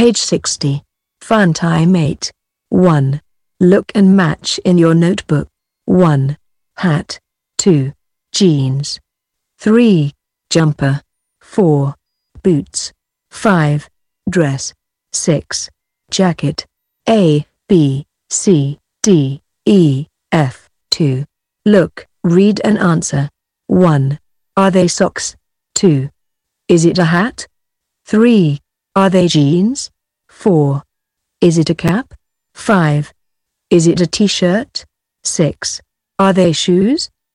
Page 60. Fun time 8. 1. Look and match in your notebook. 1. Hat. 2. Jeans. 3. Jumper. 4. Boots. 5. Dress. 6. Jacket. A, B, C, D, E, F. 2. Look, read and answer. 1. Are they socks? 2. Is it a hat? 3. Are they jeans? 4. Is it a cap? 5. Is it a t-shirt? 6. Are they shoes?